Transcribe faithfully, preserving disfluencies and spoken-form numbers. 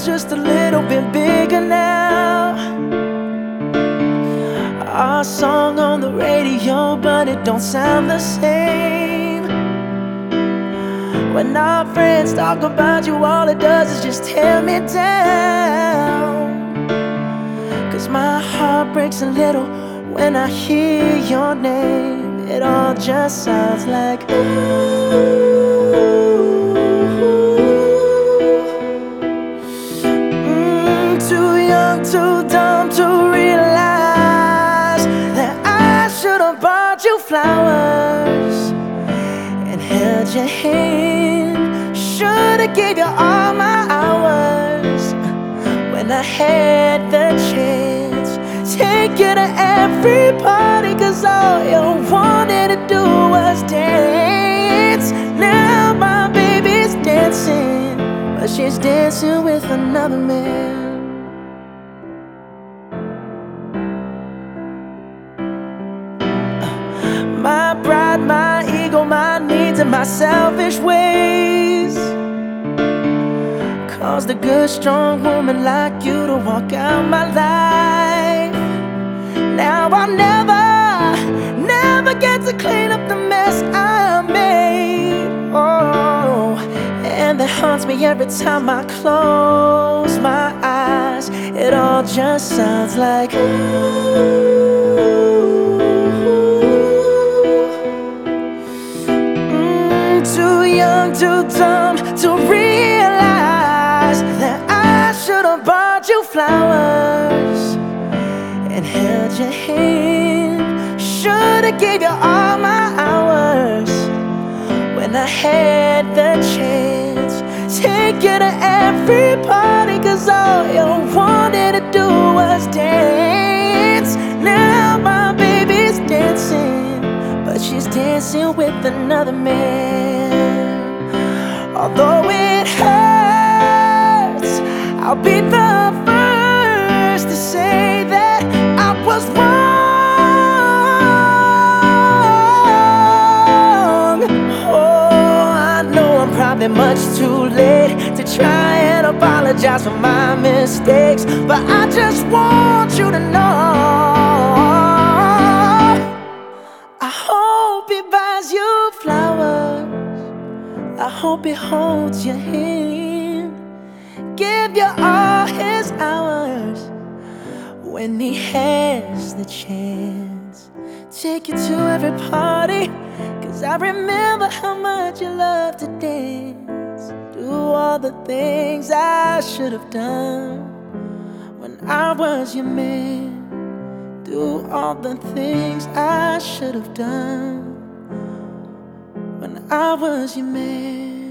world's just a little bit bigger now. Our song on the radio, but it don't sound the same. When our friends talk about you, all it does is just tear me down. Cause my heart breaks a little when I hear your name. It all just sounds like ooh. Mm, too young, too dumb to realize that I should've bought you flowers and held your hand. Should've gave you all my hours when I had the chance. Take you to every party, cause all you wanted to do was dance. Now my baby's dancing, but she's dancing with another man. My pride, my ego, my needs, and my selfish ways caused a good, strong woman like you to walk out my life. Now I'll never, never get to clean up the mess I made. Oh, and that haunts me every time I close my eyes. It all just sounds like ooh. Too young, too dumb to realize that I should've bought you flowers and held your hand. Should've gave you all my hours when I had the chance. Take you to every party, cause all you wanted to do was dance. Now my baby's dancing, but she's dancing with another man. Although it hurts, I'll be the first to say that I was wrong. Oh, I know I'm probably much too late to try and apologize for my mistakes, but I just want you to know I hope he buys you flowers, I hope he holds your hand, give you all his hours when he has the chance. Take you to every party, cause I remember how much you love to dance. Do all the things I should have done when I was your man. Do all the things I should have done when I was your man.